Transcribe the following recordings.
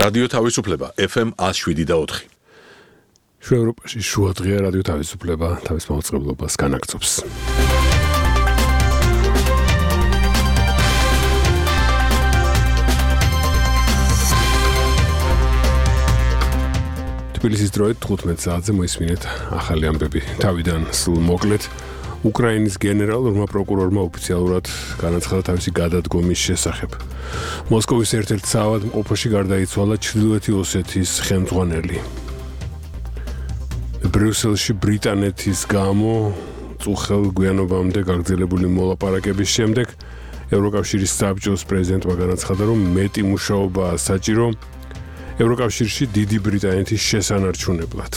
რადიო თავისუფლება FM 107.4. შუა ევროპაში შუადღეა რადიო თავისუფლება თავის მაუწყებლობას განაგრძობს. თბილისის დროით 15 საათზე მოისმინეთ ახალი ამბები. თავიდან სულ მოკლედ უკრაინის გენერალურმა პროკურორმა ოფიციალურად განაცხადა თავისი გადადგომის შესახებ. მოსკოვის ერთ-ერთ საავადმყოფოში გარდაიცვალა ჩრდილოეთი ოსეთის ხელმძღვანელი. ბრიუსელში ბრიტანეთის გამო წუხელ გვიანობამდე გაგრძელებული მოლაპარაკების შემდეგ ევროკავშირის საბჭოს პრეზიდენტმა განაცხადა, რომ მეტი მუშაობაა საჭირო ევროკავშირში დიდი ბრიტანეთის შესანარჩუნებლად.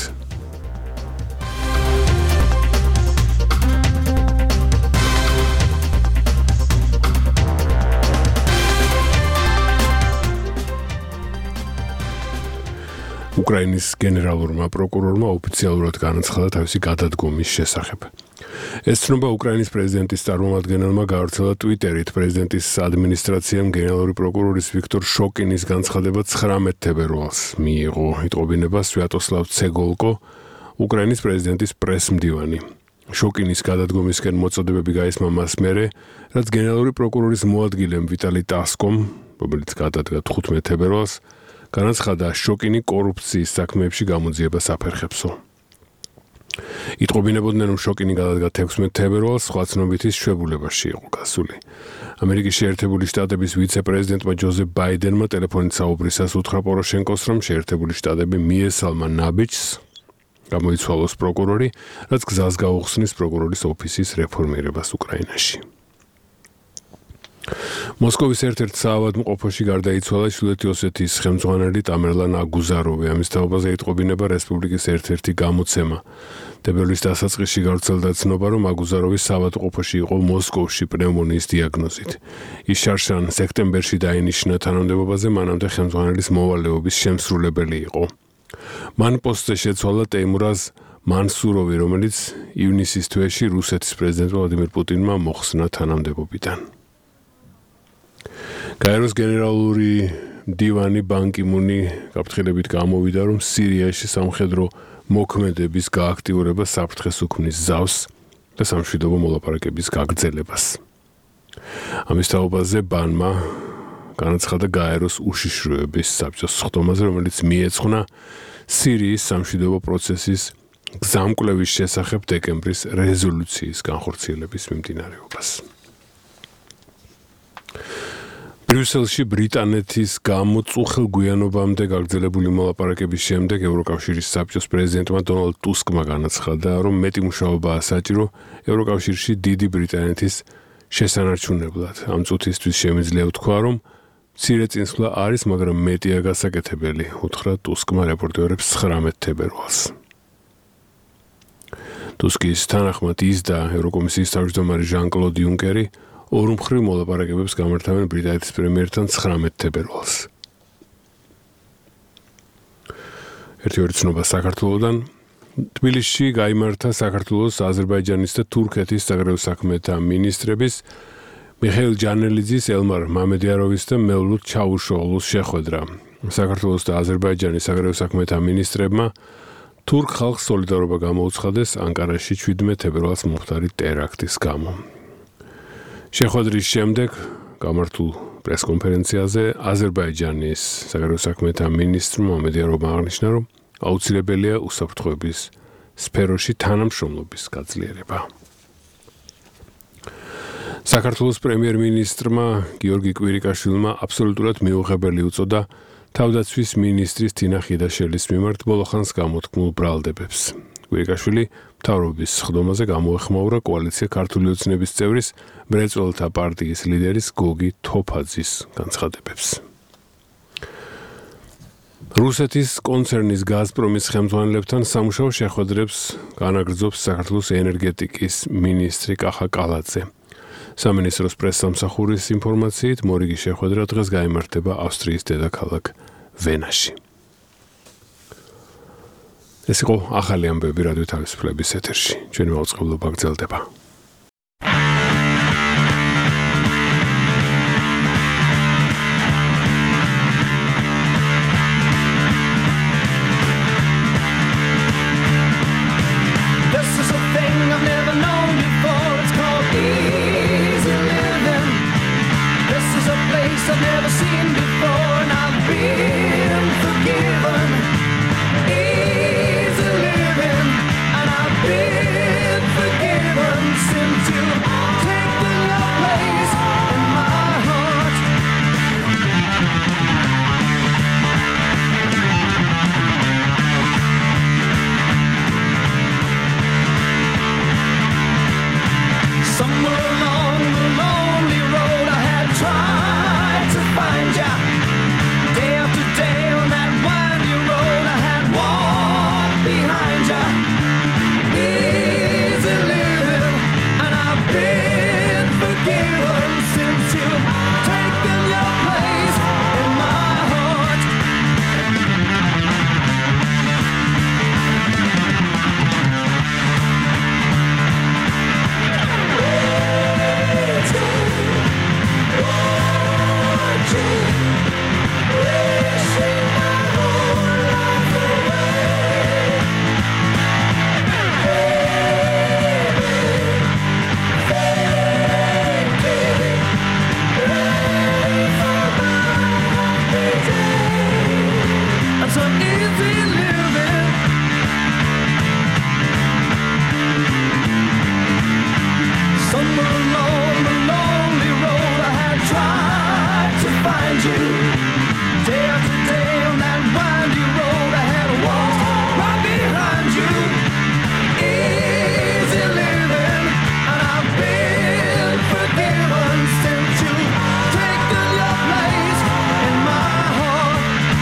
უკრაინის გენერალურმა პროკურორმა ოფიციალურად განაცხადა თავისი გადადგომის შესახებ. ეს ცნობა უკრაინის პრეზიდენტის წარმომადგენელმა გავრცელა ტვიტერით. პრეზიდენტის ადმინისტრაციამ გენერალური პროკურორის ვიქტორ შოკინის განცხადება 19 თებერვალს მიიღო. იტყობინება სვიატოსლავ ცეგოლკო, უკრაინის პრეზიდენტის პრესმდივანი. შოკინის გადადგომისკენ მოწოდებები გაისმა მას მერე, რაც გენერალური პროკურორის მოადგილემ ვიტალი ტასკომ, რომელიც გადადგა 15 თებერვალს, განაცხადა შოკინი კორუფციის საქმეებში გამოძიებას აფერხებსო. იტყობინებოდნენ, რომ შოკინი გადადგა 16 თებერვალს სხვა ცნობითის შვებულებაში იყო გასული. ამერიკის შეერთებული შტატების ვიცე-პრეზიდენტმა ჯოზეფ ბაიდენმა ტელეფონით საუბრისას უთხრა პოროშენკოს, რომ შეერთებული შტატები მიესალმა ნაბიჯს გამოიცვალოს პროკურორი, რაც გზას გაუხსნის პროკურორის ოფისის რეფორმირებას უკრაინაში. მოსკოვის ერთ-ერთ საავადმყოფოში გარდაიცვალა ჩრდილოეთი ოსეთის ხელმძღვანელი ტამერლან აგუზაროვი. ამის თაობაზე იტყობინება რესპუბლიკის ერთ-ერთი გამოცემა. თებერვლის დასაწყისში გავრცელდა ცნობა, რომ აგუზაროვი საავადმყოფოში იყო მოსკოვში პნევმონიის დიაგნოზით. ის შარშან სექტემბერში დაინიშნა თანამდებობაზე, მანამდე ხელმძღვანელის მოვალეობის შემსრულებელი იყო. მან პოსტზე შეცვალა ტეიმურაზ მანსუროვი, რომელიც ივნისის თვეში რუსეთის პრეზიდენტ ვლადიმირ პუტინმა მოხსნა თანამდებობიდან. გაეროს გენერალური მდივანი ბან კი მუნი გაფრთხილებით გამოვიდა, რომ სირიაში სამხედრო მოქმედების გააქტიურება საფრთხეს უქმნის ზავს და სამშვიდობო მოლაპარაკების გაგრძელებას. ამის თაობაზე ბანმა განაცხადა გაეროს უშიშროების საბჭოს სხდომაზე, რომელიც მიეძღვნა სირიის სამშვიდობო პროცესის გზამკვლევის შესახებ დეკემბრის რეზოლუციის განხორციელების მიმდინარეობას. ბრიუსელში ბრიტანეთის გამო წუხელ გვიანობამდე გაგრძელებული მოლაპარაკების შემდეგ ევროკავშირის საბჭოს პრეზიდენტმა დონალდ ტუსკმა განაცხადა, რომ მეტი მუშაობაა საჭირო ევროკავშირში დიდი ბრიტანეთის შესანარჩუნებლად. ამ წუთისთვის შემიძლია ვთქვა, რომ მცირე წინსვლა არის, მაგრამ მეტია გასაკეთებელი, უთხრა ტუსკმა რეპორტერებს 19 თებერვალს. ტუსკის თანახმად ის და ევროკომისიის თავმჯდომარე ჟან-კლოდ იუნკერი ორმხრივ მოლაპარაკებებს გამართავენ ბრიტანეთის პრემიერთან 19 თებერვალს. ერთი ცნობა საქართველოდან. თბილისში გაიმართა საქართველოს, აზერბაიჯანის და თურქეთის საგარეო საქმეთა მინისტრების მიხეილ ჯანელიძის, ელმარ მამედიაროვის და მევლუდ ჩავუშოღლუს შეხვედრა. საქართველოს და აზერბაიჯანის საგარეო საქმეთა მინისტრებმა თურქ ხალხს სოლიდარობა გამოუცხადეს ანკარაში 17 თებერვალს მომხდარი ტერაქტის გამო. შეხვედრის შემდეგ გამართულ პრესკონფერენციაზე აზერბაიჯანის საგარეო საქმეთა მინისტრმა მამედიაროვმა აღნიშნა, რომ აუცილებელია უსაფრთხოების სფეროში თანამშრომლობის გაძლიერება. საქართველოს პრემიერ-მინისტრმა გიორგი კვირიკაშვილმა აბსოლუტურად მიუღებელი უწოდა თავდაცვის მინისტრის თინა ხიდაშელის მიმართ ბოლოხანს გამოთქმულ ბრალდებებს. კვირიკაშვილი მთავრობის სხდომაზე გამოეხმაურა კოალიცია ქართული ოცნების წევრის მრეწველთა პარტიის ლიდერის გოგი თოფაძის განცხადებებს. რუსეთის კონცერნის გაზპრომის ხელმძღვანელებთან სამუშაო შეხვედრებს განაგრძობს საქართველოს ენერგეტიკის მინისტრი კახა კალაძე. სამინისტროს პრესსამსახურის ინფორმაციით, მორიგი შეხვედრა დღეს გაიმართება ავსტრიის დედაქალაქ ვენაში. ეს იყო ახალი ამბები რადიო თავისუფლების ეთერში. ჩვენი მაუწყებლობა გრძელდება. Somewhere along the lonely road I had tried to find ya. Day after day on that windy road I had walked behind ya. Easy living, and I've been forgiven since you've taken your place in my heart. So easy living. Somewhere along the lonely road I had tried to find you. Day after day on that windy road I had walked right behind you. Easy living, and I've been forgiven since you've taken your place in my heart.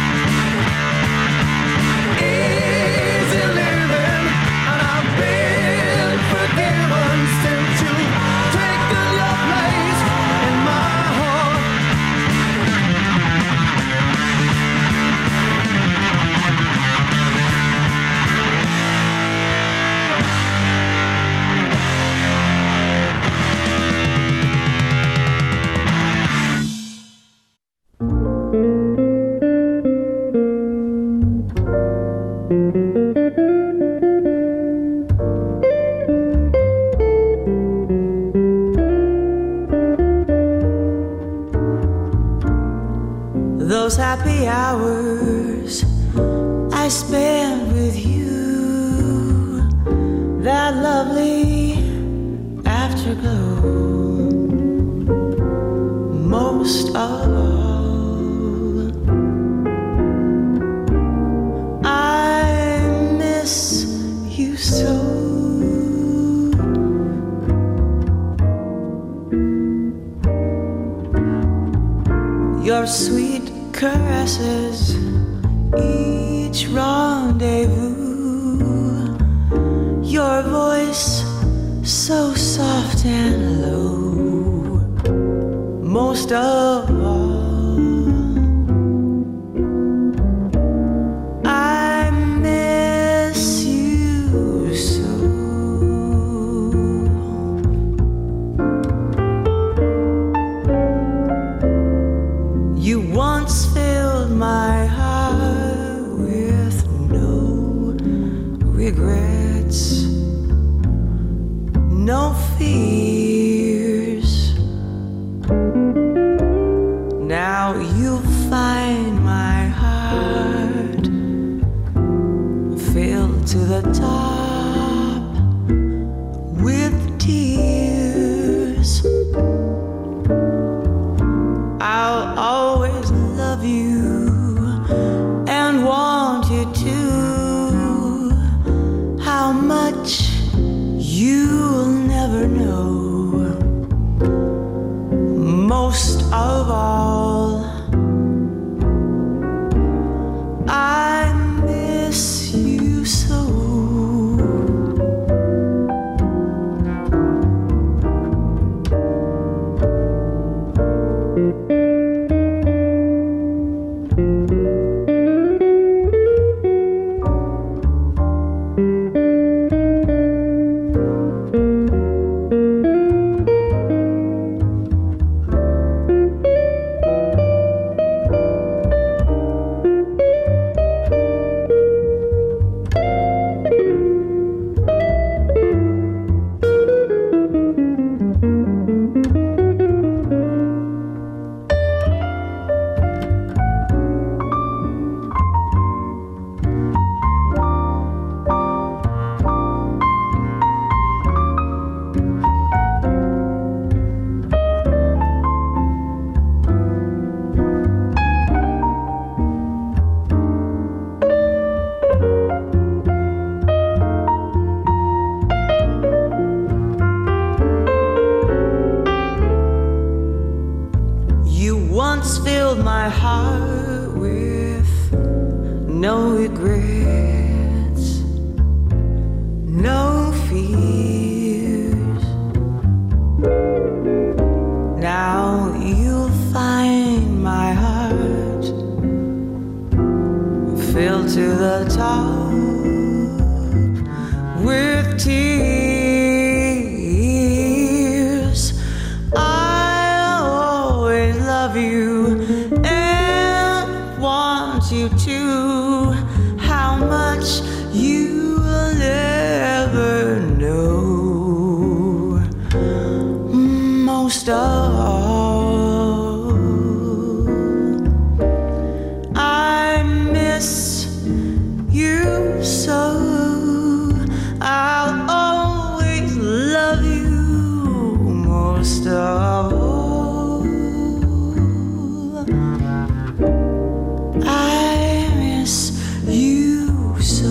Easy living, and I've been forgiven since you've taken your place in my heart. Those happy hours I spent with you, that lovely afterglow, most of all, I miss you so. Your sweet caresses, each rendezvous, your voice so soft and low, most of all, I miss you so. You once filled my heart with no regrets, no fears. Now you'll find my heart filled to the top with tears. I'll always love you and want you to. How much you'll never know. Most of all, I miss you so. my heart with no regrets, no fears. Now you'll find my heart filled to the top with tears. I'll always love you and want you to. How much you'll never know. Most of all, I miss you so. I'll always love you most of all. I miss you so.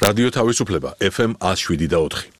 რადიო თავისუფლება FM 107.4.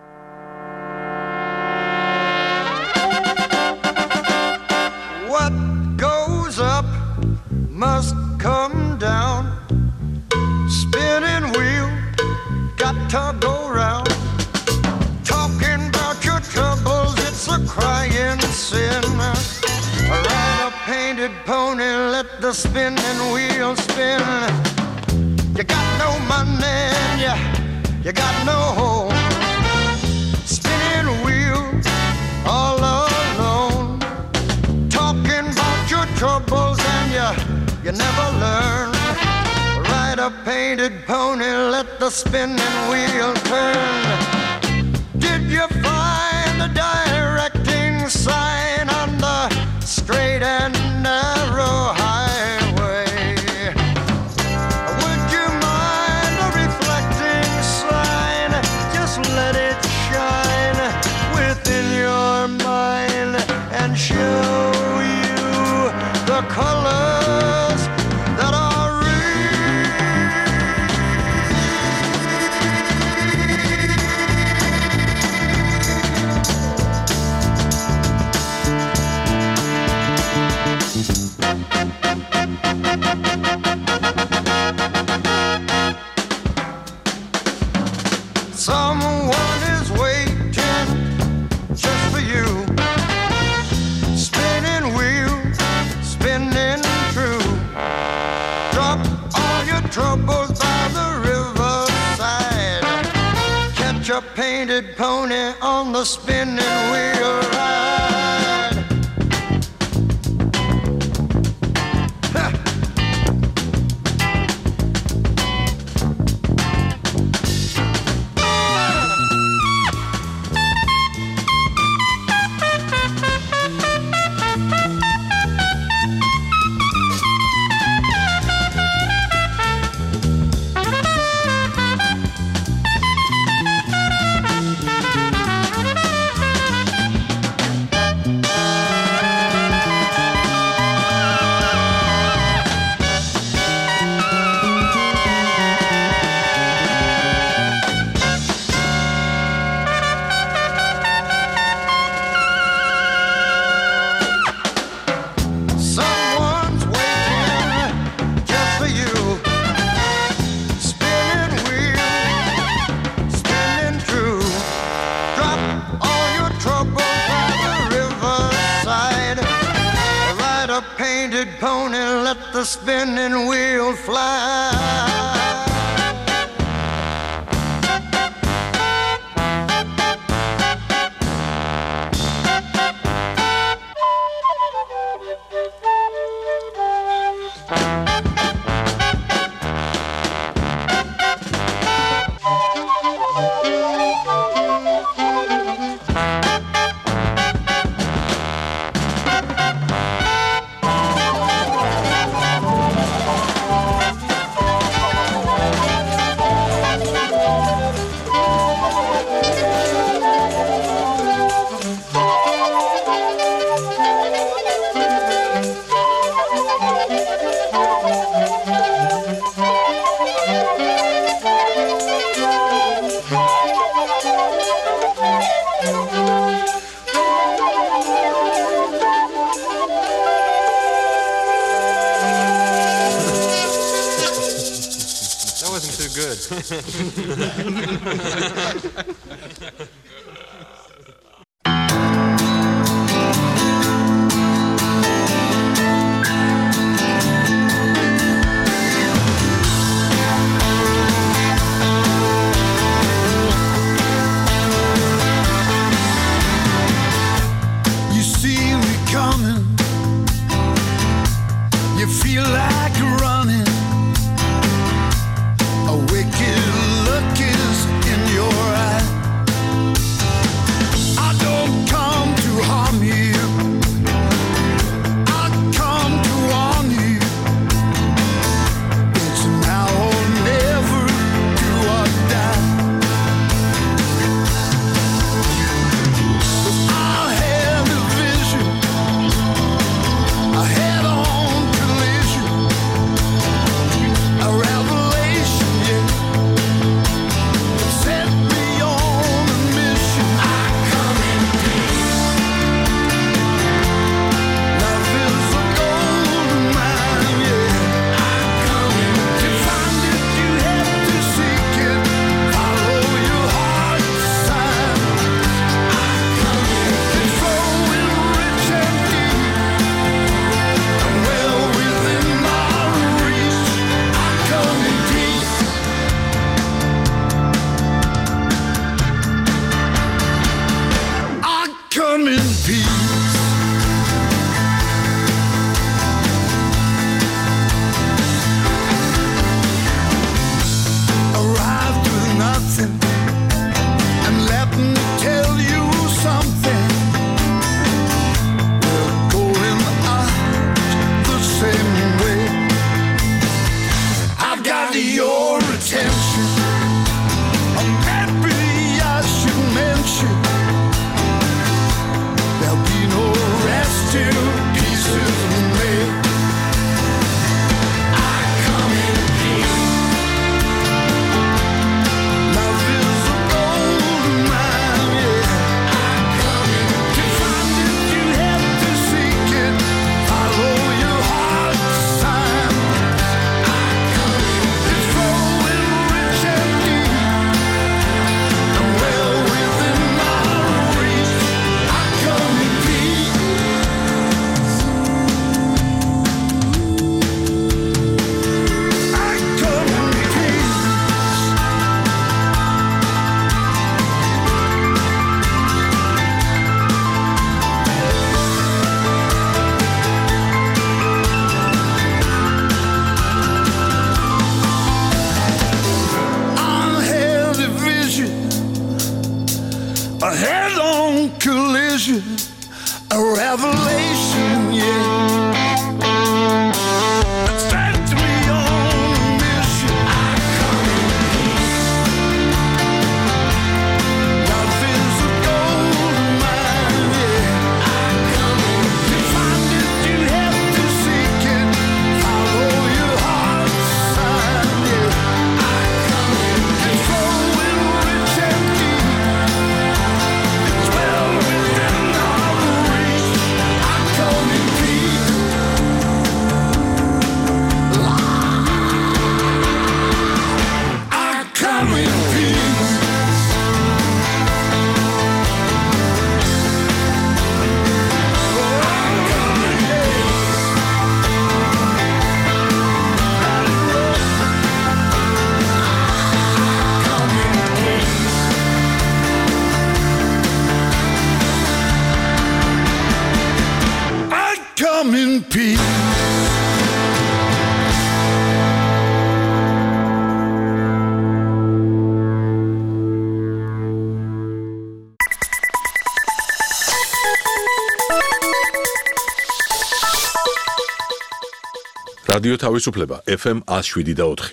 What goes up must come down. Spinning wheel got to go round. Talking about your troubles, it's a crying sin. Ride a painted pony, let the spinning wheel spin. You got no money, you got no home. Spinning wheel all alone. Talking about your troubles and you never learn. Ride a painted pony, let the spinning wheel turn. Did you find the directing sign on the straight and narrow highway? Would you mind a reflecting sign? Just let it shine within your mind and show you the colors that are someone is waiting just for you. Spinning wheel, spinning true. Drop all your troubles by the riverside. Catch a painted pony on the spinning wheel ride. Ha! Someone's waiting just for you. Spinning wheel, spinning true. Drop all your troubles by the riverside. Ride a painted pony, let the spinning wheel fly. That wasn't too good. You see me coming. You feel like running. A wicked look is in your eye. I don't come to harm you. I come to warn you. It's now or never, do or die. I had a vision, a head-on collision. vision, a revelation, yeah. It sent me on a mission. I come in peace. Life is a gold mine, yeah. I come in peace. To find it, you have to seek it. Follow your heart's sign, yeah. I come in peace. It's flowing rich and deep. It's well within our reach. I come in peace. I come in peace. I come in peace. რადიო თავისუფლება FM 107.4.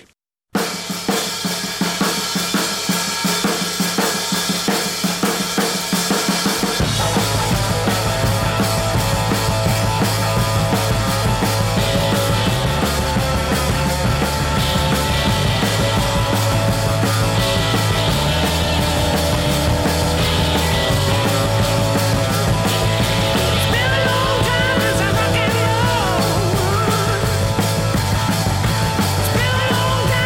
It's been a long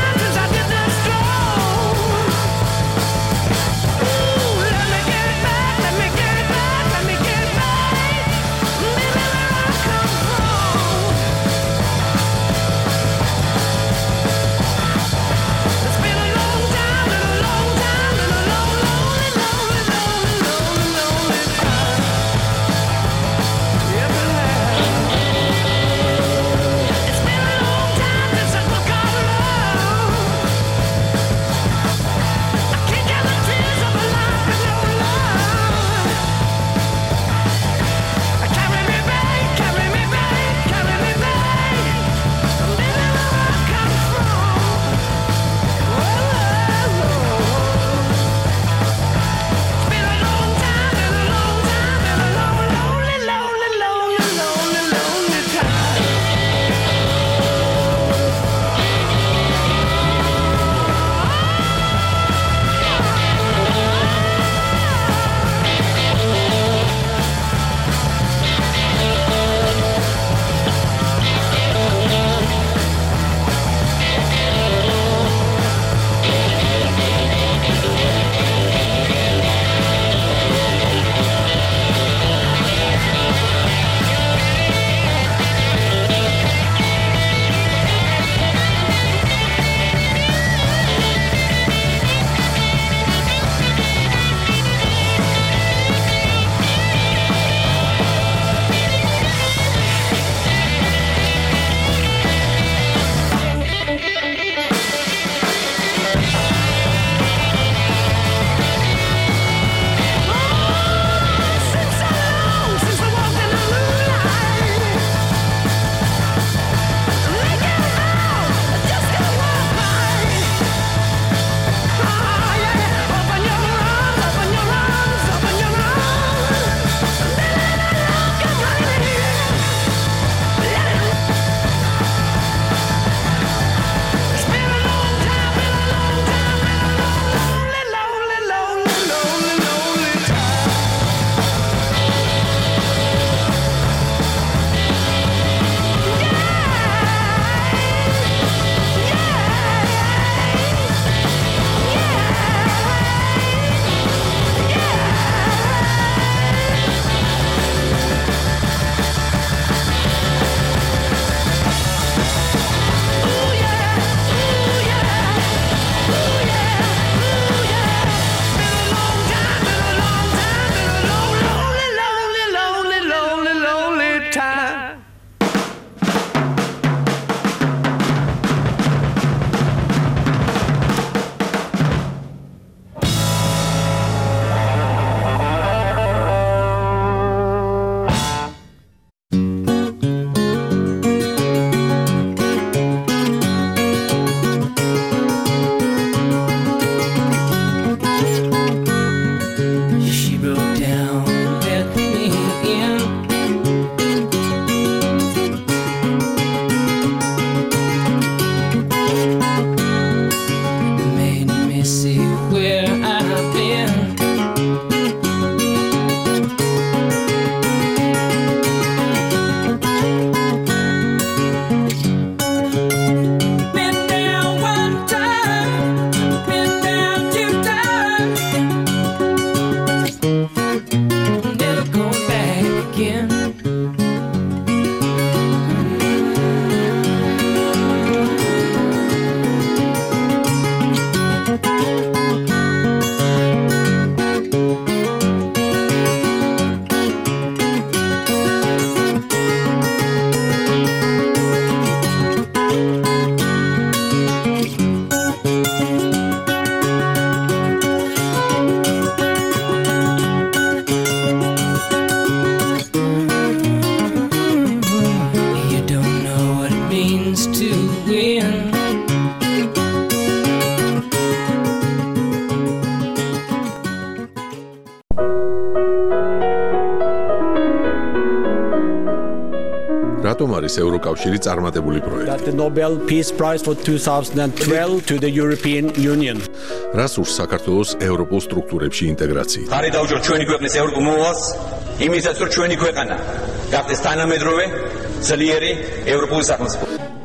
რატომ არის ევროკავშირი წარმატებული პროექტი? That the Nobel Peace Prize for 2012 to the European Union. რას ურს საქართველოს ევროპულ სტრუქტურებში ინტეგრაციით? ხარი დაუჭიროთ ჩვენი ქვეყნის ევროპულ მოვალს, იმისაც რომ ჩვენი ქვეყანა გახდეს თანამედროვე, ძლიერი ევროპული სახელმწიფო.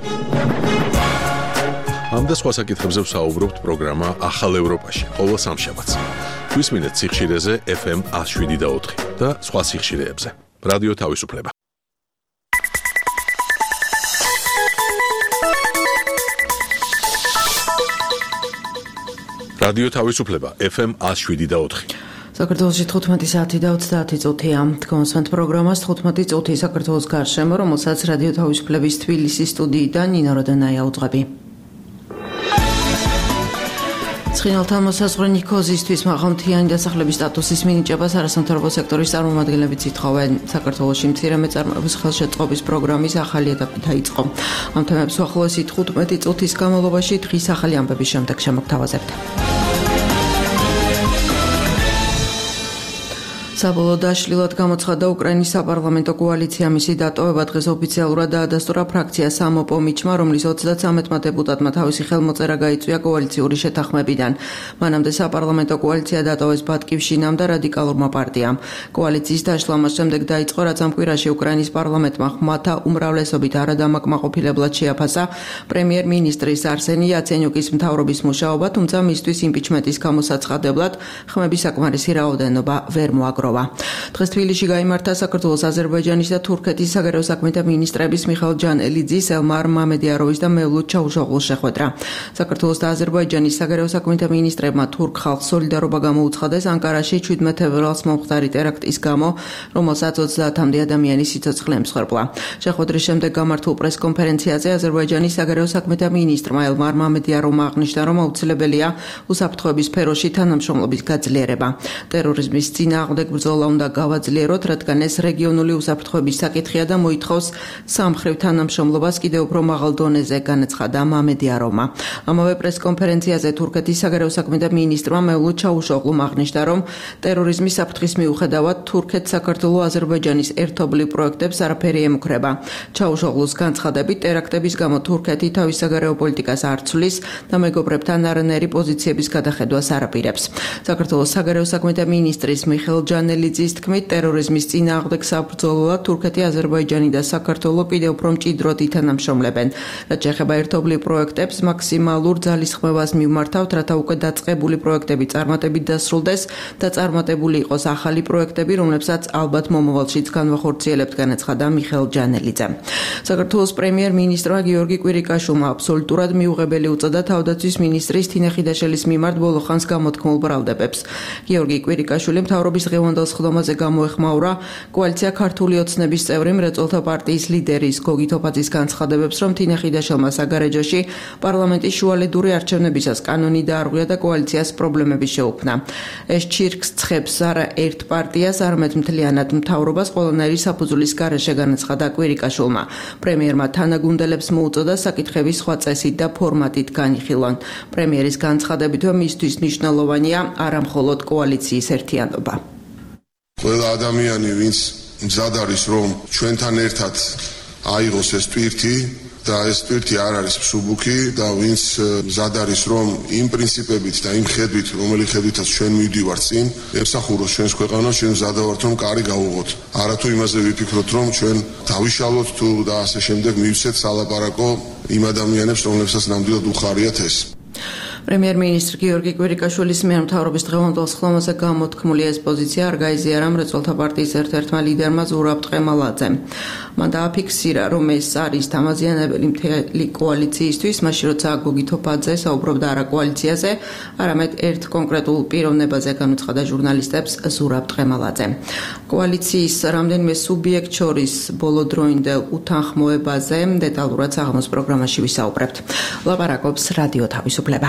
ამ და სხვა საკითხებზე ვსაუბრობთ პროგრამა ახალ ევროპაში, ყოველ სამშაბათს. გვისმინეთ სიხშირეზე FM 107.4 და სხვა სიხშირეებზე. რადიო თავისუფლება. რადიო თავისუფლება FM 107.4. საქართველოში 15 საათი და 30 წუთია. თქვენს პროგრამას 15 წუთი საქართველოს გარშემო, რომელსაც რადიო თავისუფლების თბილისის სტუდიიდან ნინო როდენაია უძღვები. ცხინვალთან მოსაზღვრე ნიქოზისთვის მაღალმთიანი დასახლების სტატუსის მინიჭებას არასამთავრობო სექტორის წარმომადგენლებიც ითხოვენ. საქართველოში მცირე მეწარმოების ხელშეწყობის პროგრამის ახალი ეტაპი დაიწყო. ამ თემებს უახლოესი 15 წუთის განმავლობაში დღის ახალი ამბების შემდეგ შემოგთავაზებთ. საბოლოო დაშლილად გამოცხადა უკრაინის საპარლამენტო კოალიცია. მისი დატოვება დღეს ოფიციალურად დაადასტურა ფრაქცია სამოპო მიჩმა, რომლის 33 დეპუტატმა თავისი ხელმოწერა გაიწვია კოალიციური შეთანხმებიდან. მანამდე საპარლამენტო კოალიცია დატოვეს ბატკივშინამ და რადიკალურმა პარტიამ. კოალიციის დაშლა მას შემდეგ დაიწყო, რაც ამ კვირაში უკრაინის პარლამენტმა ხმათა უმრავლესობით არადამაკმაყოფილებლად შეაფასა პრემიერ-მინისტრის არსენი იაცენიუკის მთავრობის მუშაობა, თუმცა მისთვის იმპიჩმენტის გამოსაცხადებლად ხმების საკმარისი რაოდენობა ვერ მოაგროვა. დღეს თბილისში გაიმართა საქართველოს, აზერბაიჯანის და თურქეთის საგარეო საქმეთა მინისტრების მიხეილ ჯანელიძის, ელმარ მამედიაროვის და მევლუდ ჩაუშოღლუს შეხვედრა. საქართველოს და აზერბაიჯანის საგარეო საქმეთა მინისტრებმა თურქ ხალხს სოლიდარობა გამოუცხადეს ანკარაში 17 თებერვალს მომხდარი ტერაქტის გამო, რომელსაც 30-მდე ადამიანი სიცოცხლე ემსხვერპლა. შეხვედრის შემდეგ გამართულ პრესკონფერენციაზე აზერბაიჯანის საგარეო საქმეთა მინისტრმა ელმარ მამედიაროვმა აღნიშნა, რომ აუცილებელია უსაფრთხოების სფეროში თანამშრომლობის გაძლიერება. ტერორიზმის წინააღმდეგ ბრძოლა უნდა გავაძლიეროთ, რადგან ეს რეგიონული უსაფრთხოების საკითხია და მოითხოვს სამხრივ თანამშრომლობას კიდევ უფრო მაღალ დონეზე, განაცხადა მამედიაროვმა. ამავე პრესკონფერენციაზე თურქეთის საგარეო საქმეთა მინისტრმა მევლუდ ჩაუშოღლუმ აღნიშნა, რომ ტერორიზმის საფრთხის მიუხედავად თურქეთს საქართველო-აზერბაიჯანის ერთობლივ პროექტებს არაფერი ემუქრება. ჩაუშოღლუს განცხადებით, ტერაქტების გამო თურქეთი თავის საგარეო პოლიტიკას არ ცვლის და მეგობრებთან არანაირი პოზიციების გადახედვას არ აპირებს. საქართველოს საგარეო საქმეთა მინისტრის მიხეილ ჯანელიძის თქმით, ტერორიზმის წინააღმდეგ საბრძოლველად თურქეთი, აზერბაიჯანი და საქართველო კიდევ უფრო მჭიდროდ ითანამშრომლებენ. რაც შეეხება ერთობლივ პროექტებს, მაქსიმალურ ძალისხმევას მივმართავთ, რათა უკვე დაწყებული პროექტები წარმატებით დასრულდეს და წარმატებული იყოს ახალი პროექტები, რომლებსაც ალბათ მომავალშიც განვახორციელებთ, განაცხადა მიხეილ ჯანელიძემ. საქართველოს პრემიერ-მინისტრმა გიორგი კვირიკაშვილმა აბსოლუტურად მიუღებელი უწოდა თავდაცვის მინისტრის თინე ხიდაშელის მიმართ ბოლო ხანს გამოთქმულ ბრალდებებს. გიორგი კვირიკაშვილი მთავრობის ღევანდელ სხდომაზე გამოეხმაურა კოალიცია ქართული ოცნების წევრი მრეწველთა პარტიის ლიდერის გოგი თოფაძის განცხადებებს, რომ თინე ხიდაშელმა საგარეჯოში პარლამენტის შუალედური არჩევნებისას კანონი დაარღვია და კოალიციას პრობლემები შეუქმნა. ეს ჩირკს ცხებს არა ერთ პარტიას, არამედ მთლიანად მთავრობას ყველანაირი საფუძვლის გარეშე, განაცხადა კვირიკაშვილმა. პრემიერმა თანაგუნდელებს მოუწოდა საკითხების სხვა წესით და ფორმატით განიხილონ. პრემიერის განცხადებითო მისთვის მნიშვნელოვანია არა მხოლოდ კოალიციის ერთიანობა. ყველა ადამიანი, ვინც მზად არის, რომ ჩვენთან ერთად აიღოს ეს ტვირთი და ეს ტვირთი არ არის მსუბუქი და ვინც მზად არის, რომ იმ პრინციპებით და იმ ხედვით, რომელი ხედვითაც ჩვენ მივდივართ წინ, ემსახუროს ჩვენს ქვეყანას, ჩვენ მზად ვართ, რომ კარი გავუღოთ. არათუ იმაზე ვიფიქროთ, რომ ჩვენ დავიშალოთ თუ და ასე შემდეგ მივცეთ სალაპარაკო იმ ადამიანებს, რომლებსაც ნამდვილად უხარიათ ეს. პრემიერ-მინისტრი გიორგი კვირიკაშვილის მიერ მთავრობის დღევანდელ სხდომაზე გამოთქმული ეს პოზიცია არ გაიზიარა მრეწველთა პარტიის ერთ-ერთმა ლიდერმა ზურაბ ტყემალაძემ. მან დააფიქსირა, რომ ეს არის დამაზიანებელი მთელი კოალიციისთვის, მაშინ როცა გოგი თოფაძე საუბრობდა არა კოალიციაზე, არამედ ერთ კონკრეტულ პიროვნებაზე, განუცხადა ჟურნალისტებს ზურაბ ტყემალაძემ. კოალიციის რამდენიმე სუბიექტ შორის ბოლოდროინდელ უთანხმოებაზე დეტალურად საღამოს პროგრამაში ვისაუბრებთ. ლაპარაკობს რადიო თავისუფლება.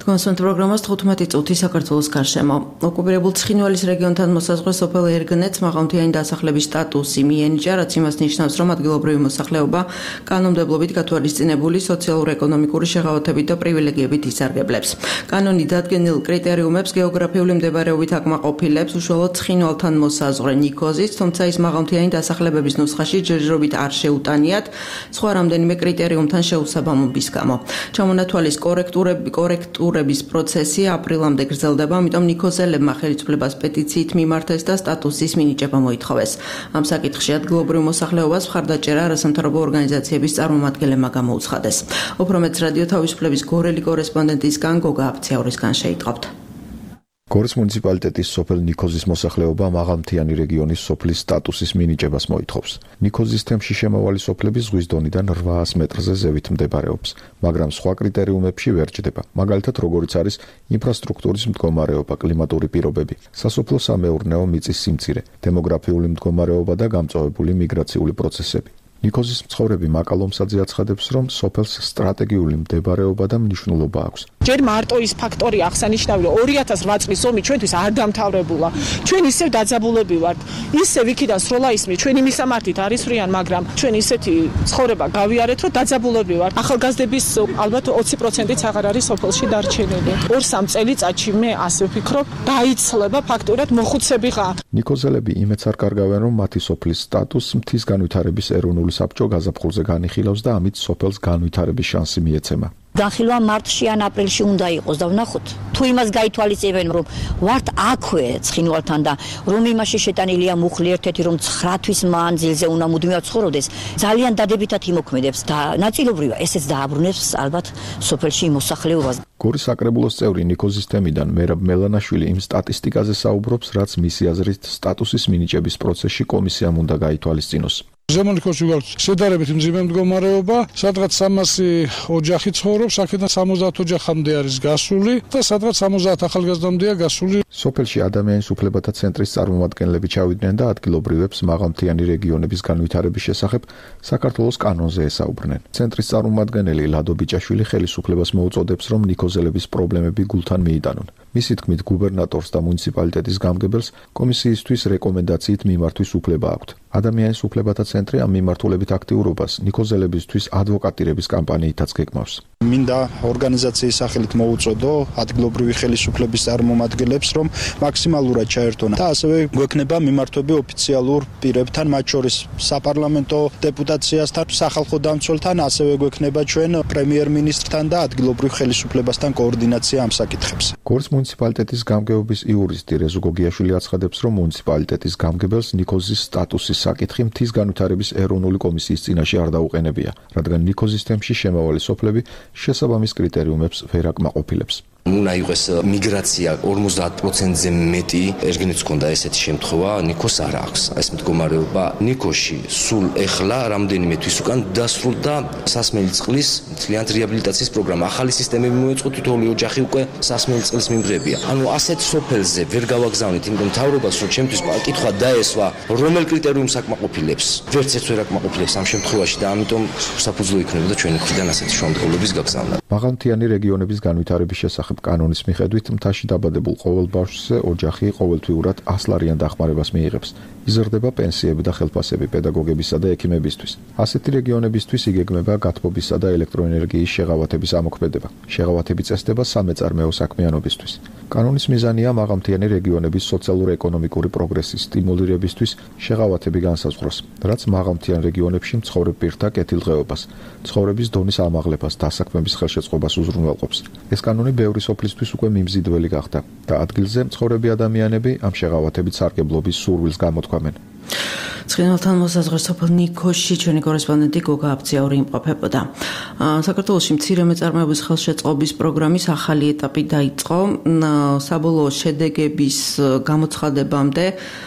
კონსვენთ პროგრამას 15 წუთი საქართველოს გარშემო. ოკუპირებულ ცხინვალის რეგიონთან მოსაზღვრე სოფელ ერგნეთს მაღალმთიანი დასახლების სტატუსი მიენიჭა, რაც იმას ნიშნავს, რომ ადგილობრივი მოსახლეობა კანონმდებლობით გათვალისწინებული სოციალურ-ეკონომიკური შეღავათებით და პრივილეგიებით ისარგებლებს. კანონი დადგენილ კრიტერიუმებს გეოგრაფიული მდებარეობით აკმაყოფილებს უშუალოდ ცხინვალთან მოსაზღვრე ნიქოზის, თუმცა ის მაღალმთიანი დასახლებების ნუსხაში ჯერჯერობით არ შეუტანიათ სხვა რამდენიმე კრიტერიუმთან შეუსაბამობის გამო. ჩამონათვალის კორექტურების პროცესი აპრილამდე გრძელდება, ამიტომ ნიქოზელებმა ხელისუფლებას პეტიციით მიმართეს და სტატუსის მინიჭება მოითხოვეს. ამ საკითხში ადგილობრივ მოსახლეობას მხარდაჭერა არასამთავრობო ორგანიზაციების წარმომადგენლებმა გამოუცხადეს. უფრო მეტს რადიო თავისუფლების გორელი კორესპონდენტისგან გოგა აფციაურისგან შეიტყობთ. გორის მუნიციპალიტეტის სოფელ ნიქოზის მოსახლეობა მაღალმთიანი რეგიონის სოფლის სტატუსის მინიჭებას მოითხოვს. ნიქოზის თემში შემავალი სოფლები ზღვის დონიდან 800 მეტრზე ზევით მდებარეობს, მაგრამ სხვა კრიტერიუმებში ვერ ჭდება. მაგალითად, როგორიც არის ინფრასტრუქტურის მდგომარეობა, კლიმატური პირობები, სასოფლო-სამეურნეო მიწის სიმცირე, დემოგრაფიული მდგომარეობა და გამწვავებული მიგრაციული პროცესები. ნიქოზის მცხოვრები მაკალომსაძე აცხადებს, რომ სოფელს სტრატეგიული მდებარეობა და მნიშვნელობა აქვს. ჯერ მარტო ის ფაქტორი აღსანიშნავი, რომ 2008 წლის ომი ჩვენთვის არ დამთავრებულა. ჩვენ ისევ დაძაბულები ვართ. ისევ იქიდან სროლა ისმის, ჩვენი მისამართით არის რიან, მაგრამ ჩვენ ისეთი ცხოვრება გავიარეთ, რომ დაძაბულები ვართ. ახალგაზრდების ალბათ 20%-იც აღარ არის სოფელში დარჩენილი. 2-3 წელიწადში მე ასე ვფიქრობ, დაიცლება ფაქტურად მოხუცებიღა. ნიქოზელები იმეც არ კარგავენ, რომ მათი სოფლის სტატუსს მთის განვითარების ეროვნული საბჭო გაზაფხულზე განიხილავს და ამით სოფელს განვითარების შანსი მიეცემა. განხილვა მარტში ან აპრილში უნდა იყოს და ვნახოთ თუ იმას გაითვალისწინებენ რომ ვართ აქვე ცხინვალთან და რომ იმაში შეტანილია მუხლი ერთ-ერთი რომ 9 თვის მანძილზე უნდა მუდმივად ცხოვრობდეს ძალიან დადებითად იმოქმედებს და ნაწილობრივ ესეც დააბრუნებს ალბათ სოფელში მოსახლეობას. გორის საკრებულოს წევრი ნიქოზის თემიდან მერაბ მელანაშვილი იმ სტატისტიკაზე საუბრობს, რაც მისი აზრით სტატუსის მინიჭების პროცესში კომისიამ უნდა გაითვალისწინოს. ზემო ნიქოზში გვაქვს შედარებით მძიმე მდგომარეობა, სადღაც 300 ოჯახი ცხოვრობს, აქედან 70 ოჯახამდე არის გასული და სადღაც 70 ახალგაზრდამდეა გასული. სოფელში ადამიანის უფლებათა ცენტრის წარმომადგენლები ჩავიდნენ და ადგილობრივებს მაღალმთიანი რეგიონების განვითარების შესახებ საქართველოს კანონზე ესაუბრნენ. ცენტრის წარმომადგენელი ლადო ბიჭაშვილი ხელისუფლებას მოუწოდებს, რომ ნიქოზელების პრობლემები გულთან მიიტანონ. მისი თქმით, გუბერნატორს და მუნიციპალიტეტის გამგებელს კომისიისთვის რეკომენდაციით მიმართვის უფლება აქვთ. ადამიანის უფლებათა ცენტრი ამ მიმართულებით აქტიურობას ნიქოზელებისთვის ადვოკატირების კამპანიითაც გეგმავს. მინდა ორგანიზაციის სახელით მოუწოდო ადგილობრივი ხელისუფლების წარმომადგენლებს, რომ მაქსიმალურად ჩაერთონ და ასევე გვექნება მიმართვები ოფიციალურ პირებთან, მათ შორის საპარლამენტო დეპუტაციასთან, სახალხო დამცველთან, ასევე გვექნება ჩვენ პრემიერ-მინისტრთან და ადგილობრივ ხელისუფლებასთან კოორდინაცია ამ საკითხებზე. გორის მუნიციპალიტეტის გამგეობის იურისტი რეზო გოგიაშვილი აცხადებს, რომ მუნიციპალიტეტის გამგებელს ნიქოზის სტატუსის საკითხი მთის განვითარების ეროვნული კომისიის წინაშე არ დაუყენებია, რადგან ნიქოზის თემში შემავალი სოფლები შესაბამის კრიტერიუმებს ვერ აკმაყოფილებს. უნდა იყოს მიგრაცია 50%-ზე მეტი, ერგინიც ქონდა ესეთი შემთხვევა, ნიქოს არ აქვს. ეს მდგომარეობა ნიქოში სულ ეხლა რამდენიმე თვის უკან დასრულდა სასმელი წყლის მთლიანად რეაბილიტაციის პროგრამა. ახალი სისტემები მოეწყო, თითოეული ოჯახი უკვე სასმელი წყლის მიმღებია. ანუ ასეთ სოფელზე ვერ გავაგზავნით, იმიტომ მთავრობას რომ ჩემთვის კითხვა დაესვა, რომელ კრიტერიუმს აკმაყოფილებს. ვერც ერთს ვერ აკმაყოფილებს ამ შემთხვევაში და ამიტომ საფუძვლო იქნებოდა ჩვენი მხრიდან ასეთი შუამდგომლობის გაგზავნა. მაღალმთიანი რეგიონების განვითარების შესახებ კანონის მიხედვით მთაში დაბადებულ ყოველ ბავშვზე ოჯახი ყოველთვიურად 100 ლარიან დახმარებას მიიღებს. იზრდება პენსიები და ხელფასები პედაგოგებისა და ექიმებისთვის. ასეთი რეგიონებისთვის იგეგმება გათბობისა და ელექტროენერგიის შეღავათების ამოქმედება. შეღავათები წესდება სამეწარმეო საქმიანობისთვის. კანონის მიზანია მაღალმთიანი რეგიონების სოციალურ-ეკონომიკური პროგრესის სტიმულირებისთვის შეღავათები განსაზღვროს, რაც მაღალმთიან რეგიონებში მცხოვრებ პირთა კეთილდღეობას, ცხოვრების დონის ამაღლებას, დასაქმების ხელშეწყობას უზრუნველყოფს. ეს კანონი ბევრი სოფლისთვის უკვე მიმზიდველი გახდა და ადგილზე მცხოვრები ადამიანები ამ შეღავათებით სარგებლობის სურვილს გამოთქვამენ. ცხინვალთან მოსაზღვრე სოფელ ნიქოში ჩვენი კორესპონდენტი გოგა აფციაური იმყოფებოდა. საქართველოში მცირე მეწარმეობის ხელშეწყობის პროგრამის ახალი ეტაპი დაიწყო. საბოლოო შედეგების გამოცხადებამდე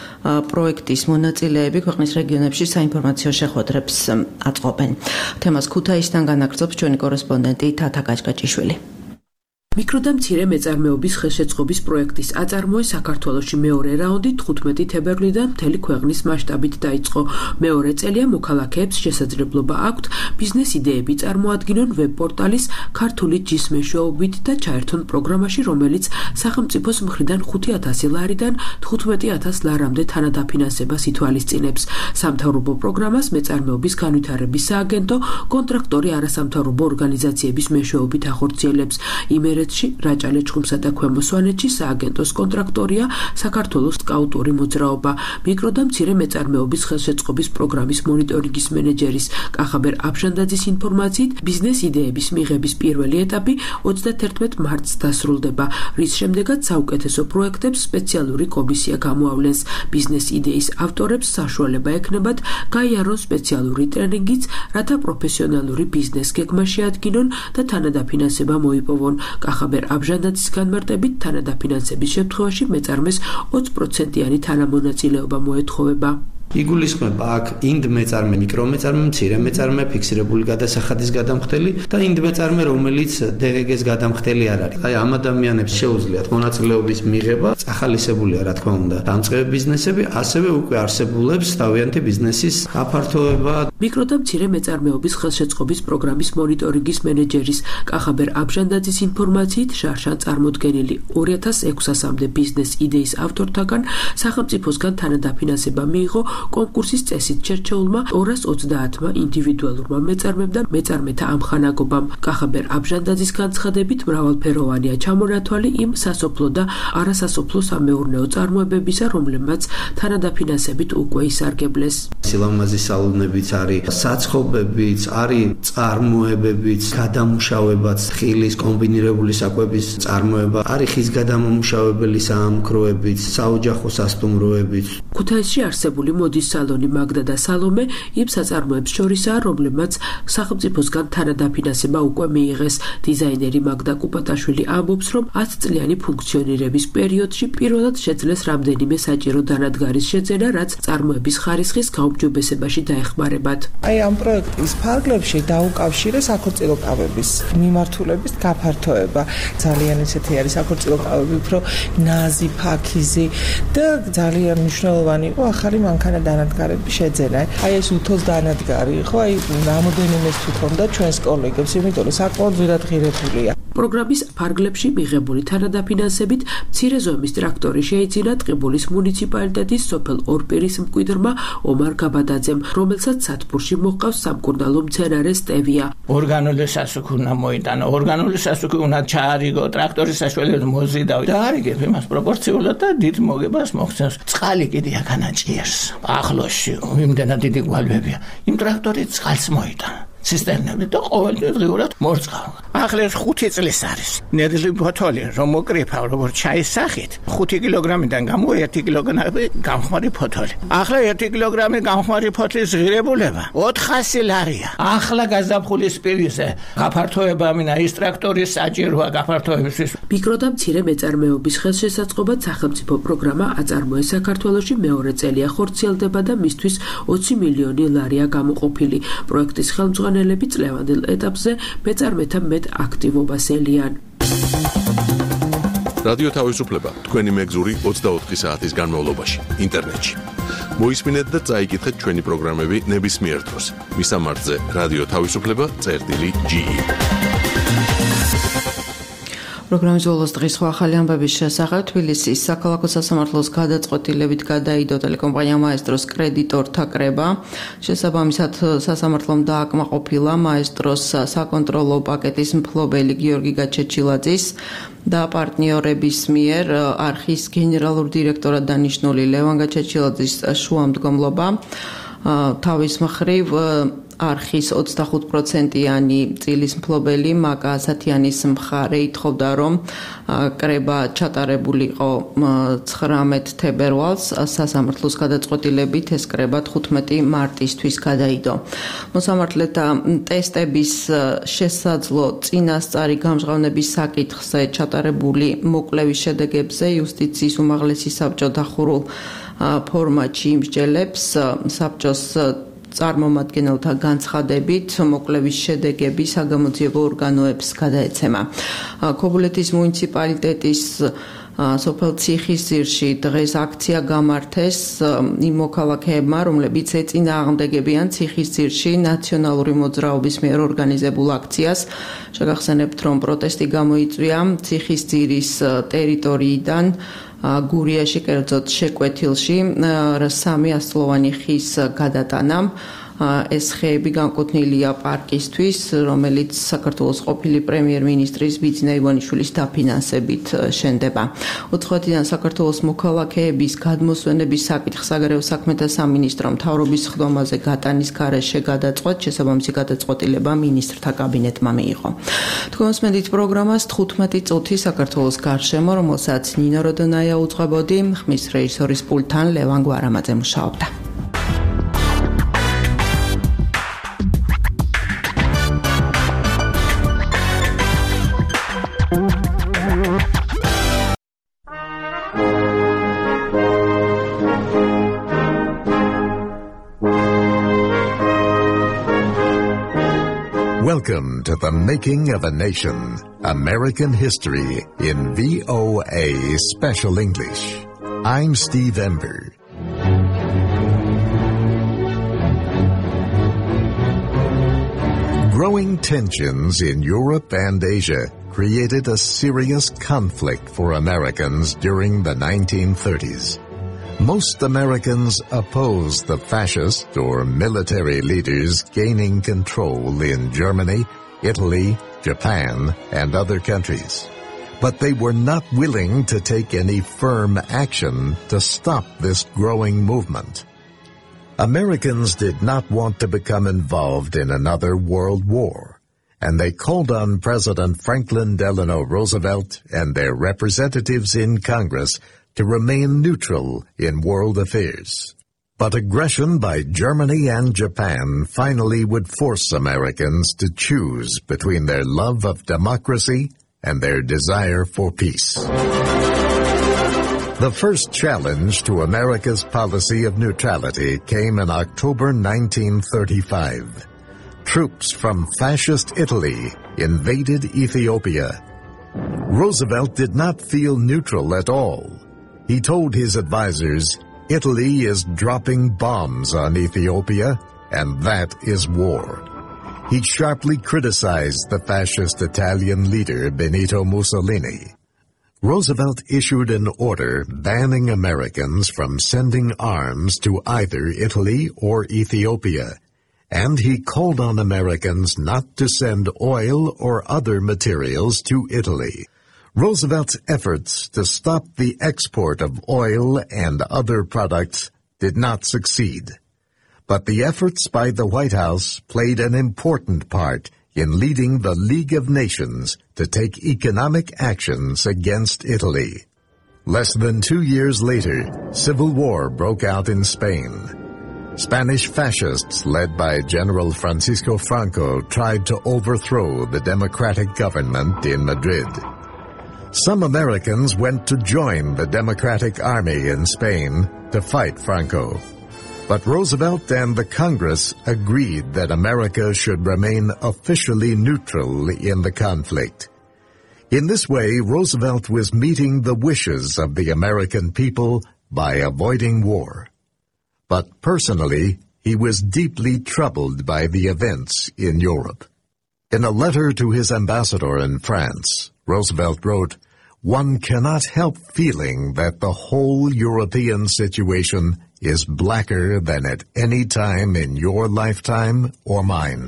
პროექტის მონაწილეები ქვეყნის რეგიონებში საინფორმაციო შეხვედრებს აწყობენ. თემას ქუთაისიდან განაგრძობს ჩვენი კორესპონდენტი თათა გაჭგაჭიშვილი. მიკრო და მცირე მეწარმეობის ხელშეწყობის პროექტის აწარმოე საქართველოში მეორე რაუნდი 15 თებერვლიდან მთელი ქვეყნის მასშტაბით დაიწყო. მეორე წელია მოქალაქეებს შესაძლებლობა აქვთ ბიზნეს idეები წარმოადგინონ ვებ-პორტალის ქართული ჯის მეშვეობით და ჩაერთონ პროგრამაში, რომელიც სახელმწიფოს მხრიდან 5,000 ლარიდან 15,000 ლარამდე თანადაფინანსებას ითვალისწინებს. სამთავრობო პროგრამას მეწარმეობის განვითარების სააგენტო კონტრაქტორი არასამთავრობო ორგანიზაციების მეშვეობით ახორციელებს. რაჭა ლეჩხუმსა და ქვემო სვანეთში სააგენტოს კონტრაქტორია საქართველოს სკაუტური მოძრაობა. მიკრო და მცირე მეწარმეობის ხელშეწყობის პროგრამის მონიტორინგის მენეჯერის კახაბერ აბჟანდაძის ინფორმაციით, ბიზნეს იდეების მიღების პირველი ეტაპი 31 მარტს დასრულდება, რის შემდეგაც საუკეთესო პროექტებს სპეციალური კომისია გამოავლენს. ბიზნეს იდეის ავტორებს საშუალება ექნებათ გაიარონ სპეციალური ტრენინგიც, რათა პროფესიონალური ბიზნეს გეგმა შეადგინონ და თანადაფინანსება მოიპოვონ. კახაბერ აბჟანდაძის განმარტებით, თანადაფინანსების შემთხვევაში მეწარმეს 20%-იანი თანამონაწილეობა მოეთხოვება. იგულისხმება აქ ინდ მეწარმე, მიკრო მეწარმე, მცირე მეწარმე, ფიქსირებული გადასახადის გადამხდელი და ინდ მეწარმე, რომელიც DGG-ს გადამხდელი არ არის. აი ამ ადამიანებს შეუძლიათ მონაწილეობის მიღება, ახალისებულია რა თქმა უნდა, დამწყები ბიზნესები, ასევე უკვე არსებულებს თავიანთი ბიზნესის აფართოება. მიკრო და მცირე მეწარმეობის ხელშეწყობის პროგრამის მონიტორინგის მენეჯერის კახაბერ აბჟანდაძის ინფორმაციით, შარშან წარმოდგენილი 2600-მდე ბიზნეს იდეის ავტორთაგან სახელმწიფოსგან თანადაფინანსება მიიღო კონკურსის წესით შერჩეულმა 230-მა ინდივიდუალურმა მეწარმემ და მეწარმეთა ამხანაგობამ. კახაბერ აბჟანდაძის განცხადებით, მრავალფეროვანია ჩამონათვალი იმ სასოფლო და არასასოფლო სამეურნეო წარმოებებისა, რომლებმაც თანადაფინანსებით უკვე ისარგებლეს. სილამაზის სალონებიც არის, საცხობებიც არის, წარმოებებიც, გადამუშავებაც, ხილის კომბინირებული საკვების წარმოება, არის ხის გადამამუშავებელი საამქროებიც, საოჯახო სასტუმროებიც. ქუთაისში არსებული მოდის სალონი მაგდა და სალომე იმ საწარმოებს შორისაა, რომლებმაც სახელმწიფოსგან თანადაფინანსება უკვე მიიღეს. დიზაინერი მაგდა კუპატაშვილი ამბობს, რომ 10 წლიანი ფუნქციონირების პერიოდში პირველად შეძლეს რამდენიმე საჭირო დანადგარის შეძენა, რაც წარმოების ხარისხის გაუმჯობესებაში დაეხმარებათ. აი ამ პროექტის ფარგლებში დაუკავშირე საქორწილო კავების მიმართულების გაფართოება. ძალიან ისეთი არის საქორწილო კავები, უფრო ნაზი, ფაქიზი და ძალიან მნიშვნელოვანი იყო ახალი მანქანა დანადგარების შეძენა. აი ეს უთოს დანადგარი, ხო, აი რამოდენიმე თვითონ და ჩვენს კოლეგებს, იმიტომ რომ საკმაოდ ძირად ღირებულია. პროგრამის ფარგლებში მიღებული თანადაფინანსებით მცირე ზომის ტრაქტორი შეიძინა ტყიბულის მუნიციპალიტეტის სოფელ ორპირის მკვიდრმა ომარ გაბადაძემ, რომელსაც სათბურში მოჰყავს სამკურნალო მცენარე სტევია. ორგანული სასუქი უნდა მოიტანა, ორგანული სასუქი უნდა ჩაარიგო, ტრაქტორის საშუალებით მოზიდავ და არიგებ იმას პროპორციულად და დიდ მოგებას მოხსენს. წყალი კიდე განაჭიერს. ახლოში იმდენად დიდი გვალვებია. იმ ტრაქტორით წყალს მოიტანა. ცისტერნები და ყოველდღე დღიურად მორწყავ. ახლა 5 წლის არის. ნედლი ბოთოლი რომ მოკრიფავ, როგორც ჩაის სახით, 5 კილოგრამიდან გამო 1 კილოგრამი გამხმარი ფოთოლი. ახლა 1 კილოგრამი გამხმარი ფოთლის ღირებულება 400 ლარია. ახლა გაზაფხულის პირისზე გაფართოება მინდა ის ტრაქტორის საჭიროა გაფართოებისთვის. მიკრო და მცირე მეწარმეობის ხელშესაწყობად სახელმწიფო პროგრამა აწარმოეს საქართველოში მეორე წელია ხორციელდება და მისთვის 20 მილიონი ლარია გამოყოფილი. პროექტის ხელმძღვანელები წლევანდელ ეტაპზე მეწარმეთა მეტ აქტივობას ელიან. რადიო თავისუფლება თქვენი მეგზური 24 საათის განმავლობაში ინტერნეტში. მოისმინეთ და წაიკითხეთ ჩვენი პროგრამები ნებისმიერ დროს. მისამართზე რადიო თავისუფლება.ge. პროგრამის ბოლოს დღის სხვა ახალი ამბების შესახებ თბილისის საქალაქო სასამართლოს გადაწყვეტილებით გადაიდო ტელეკომპანია მაესტროს კრედიტორთა კრება. შესაბამისად სასამართლომ დააკმაყოფილა მაესტროს საკონტროლო პაკეტის მფლობელი გიორგი გაჩეჩილაძის და პარტნიორების მიერ არხის გენერალურ დირექტორად დანიშნული ლევან გაჩეჩილაძის შუამდგომლობა. თავის მხრივ არხის 25%-იანი წილის მფლობელი მაკა ასათიანის მხარე ითხოვდა, რომ კრება ჩატარებულიყო 19 თებერვალს, სასამართლოს გადაწყვეტილებით ეს კრება 15 მარტისთვის გადაიდო. მოსამართლეთა ტესტების შესაძლო წინასწარი გამჟღავნების საკითხზე ჩატარებული მოკვლევის შედეგებზე იუსტიციის უმაღლესი საბჭო დახურულ ფორმატში იმსჯელებს საბჭოს წარმომადგენელთა განცხადებით მოკვლევის შედეგები საგამოძიებო ორგანოებს გადაეცემა. ქობულეთის მუნიციპალიტეტის სოფელ ციხისძირში დღეს აქცია გამართეს იმ მოქალაქეებმა, რომლებიც ეწინააღმდეგებიან ციხისძირში ნაციონალური მოძრაობის მიერ ორგანიზებულ აქციას. შეგახსენებთ, რომ პროტესტი გამოიწვია ციხისძირის ტერიტორიიდან გურიაში, კერძოდ შეკვეთილში, 300-ასლოვანი ხის გადატანამ. ეს ხეები განკუთვნილია პარკისთვის, რომელიც საქართველოს ყოფილი პრემიერ-მინისტრის ბიძინა ივანიშვილის დაფინანსებით შენდება. 4-დან საქართველოს მოქალაქეების გადმოსვენების საკითხს საგარეო საქმეთა სამინისტრომ მთავრობის ხდომაზე გატანის გარეშე გადაწყვეტ, შესაბამისი გადაწყვეტილება მინისტრთა კაბინეტმა მიიღო. თქვენსმენდით პროგრამას 15 წუთი საქართველოს გარშემო, რომელსაც ნინო როდონაია უძღვებოდი, ხმის რეჟისორის პულტთან ლევან გვარამაძე მუშაობდა. Welcome to the Making of a Nation, American History in VOA Special English. I'm Steve Ember. Growing tensions in Europe and Asia created a serious conflict for Americans during the 1930s. Most Americans opposed the fascist or military leaders gaining control in Germany, Italy, Japan, and other countries. But they were not willing to take any firm action to stop this growing movement. Americans did not want to become involved in another world war, and they called on President Franklin Delano Roosevelt and their representatives in Congress to remain neutral in world affairs. But aggression by Germany and Japan finally would force Americans to choose between their love of democracy and their desire for peace. The first challenge to America's policy of neutrality came in October 1935. Troops from fascist Italy invaded Ethiopia. Roosevelt did not feel neutral at all. He told his advisers, "Italy is dropping bombs on Ethiopia, and that is war." He sharply criticized the fascist Italian leader Benito Mussolini. Roosevelt issued an order banning Americans from sending arms to either Italy or Ethiopia, and he called on Americans not to send oil or other materials to Italy. Roosevelt's efforts to stop the export of oil and other products did not succeed. But the efforts by the White House played an important part in leading the League of Nations to take economic actions against Italy. Less than 2 years later, civil war broke out in Spain. Spanish fascists led by General Francisco Franco tried to overthrow the democratic government in Madrid. Some Americans went to join the Democratic Army in Spain to fight Franco. But Roosevelt and the Congress agreed that America should remain officially neutral in the conflict. In this way, Roosevelt was meeting the wishes of the American people by avoiding war. But personally, he was deeply troubled by the events in Europe. In a letter to his ambassador in France, Roosevelt wrote, "One cannot help feeling that the whole European situation is blacker than at any time in your lifetime or mine."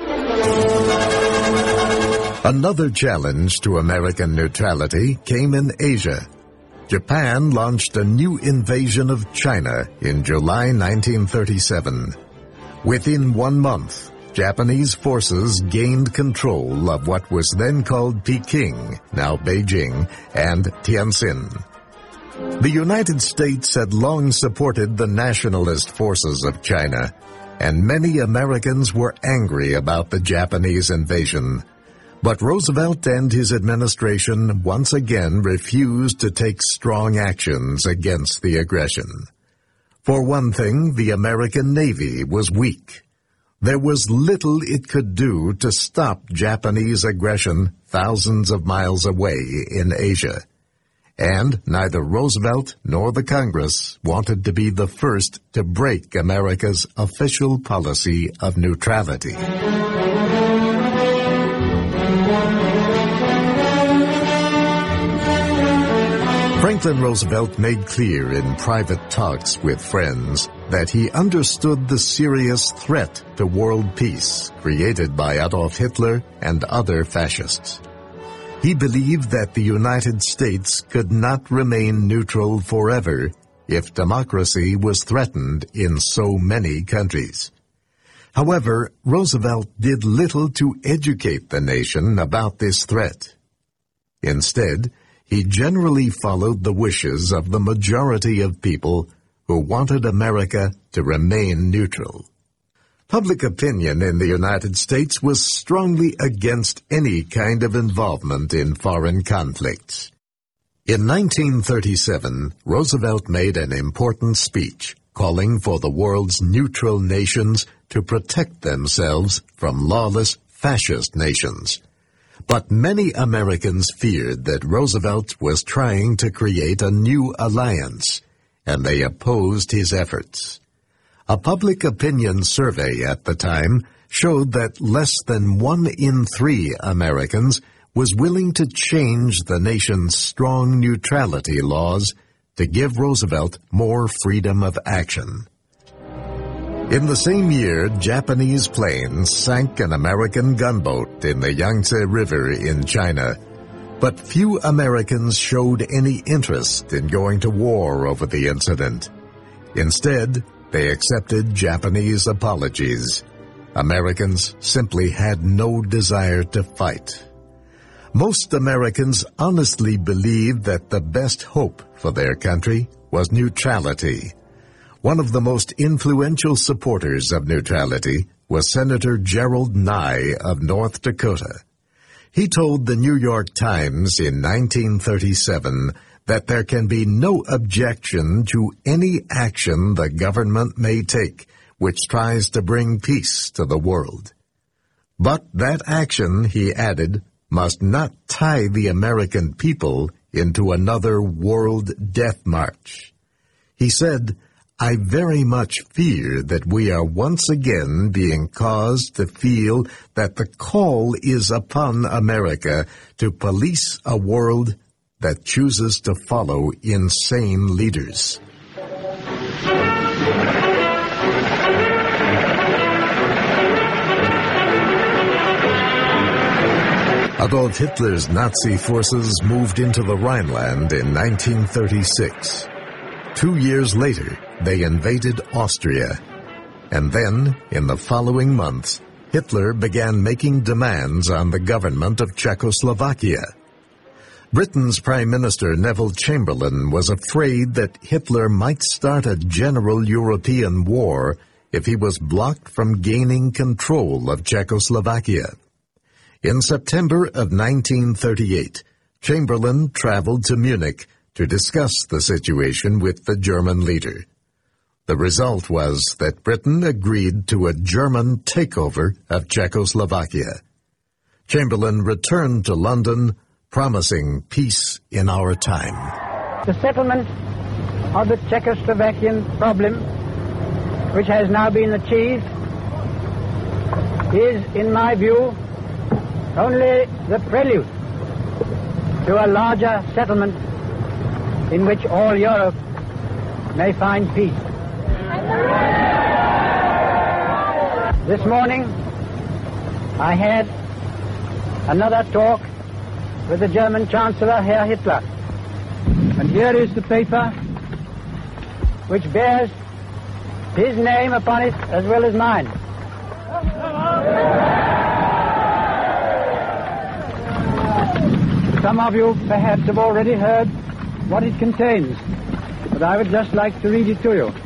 Another challenge to American neutrality came in Asia. Japan launched a new invasion of China in July 1937. Within 1 month, Japanese forces gained control of what was then called Peking, now Beijing, and Tianjin. The United States had long supported the nationalist forces of China, and many Americans were angry about the Japanese invasion. But Roosevelt and his administration once again refused to take strong actions against the aggression. For one thing, the American Navy was weak. There was little it could do to stop Japanese aggression thousands of miles away in Asia. And neither Roosevelt nor the Congress wanted to be the first to break America's official policy of neutrality. Franklin Roosevelt made clear in private talks with friends that he understood the serious threat to world peace created by Adolf Hitler and other fascists. He believed that the United States could not remain neutral forever if democracy was threatened in so many countries. However, Roosevelt did little to educate the nation about this threat. Instead, he generally followed the wishes of the majority of people who wanted America to remain neutral. Public opinion in the United States was strongly against any kind of involvement in foreign conflicts. In 1937, Roosevelt made an important speech calling for the world's neutral nations to protect themselves from lawless fascist nations. But many Americans feared that Roosevelt was trying to create a new alliance, and they opposed his efforts. A public opinion survey at the time showed that less than 1 in 3 Americans was willing to change the nation's strong neutrality laws to give Roosevelt more freedom of action. In the same year, Japanese planes sank an American gunboat in the Yangtze River in China, but few Americans showed any interest in going to war over the incident. Instead, they accepted Japanese apologies. Americans simply had no desire to fight. Most Americans honestly believed that the best hope for their country was neutrality. One of the most influential supporters of neutrality was Senator Gerald Nye of North Dakota. He told the New York Times in 1937 that there can be no objection to any action the government may take which tries to bring peace to the world. But that action, he added, must not tie the American people into another world death march. He said, "I very much fear that we are once again being caused to feel that the call is upon America to police a world that chooses to follow insane leaders." Adolf Hitler's Nazi forces moved into the Rhineland in 1936. 2 years later, they invaded Austria. And then, in the following months, Hitler began making demands on the government of Czechoslovakia. Britain's Prime Minister Neville Chamberlain was afraid that Hitler might start a general European war if he was blocked from gaining control of Czechoslovakia. In September of 1938, Chamberlain traveled to Munich to discuss the situation with the German leader. The result was that Britain agreed to a German takeover of Czechoslovakia. Chamberlain returned to London, promising peace in our time. The settlement of the Czechoslovakian problem, which has now been achieved, is, in my view, only the prelude to a larger settlement in which all Europe may find peace. This morning, I had another talk with the German Chancellor, Herr Hitler. And here is the paper which bears his name upon it as well as mine. Some of you perhaps have already heard what it contains, but I would just like to read it to you.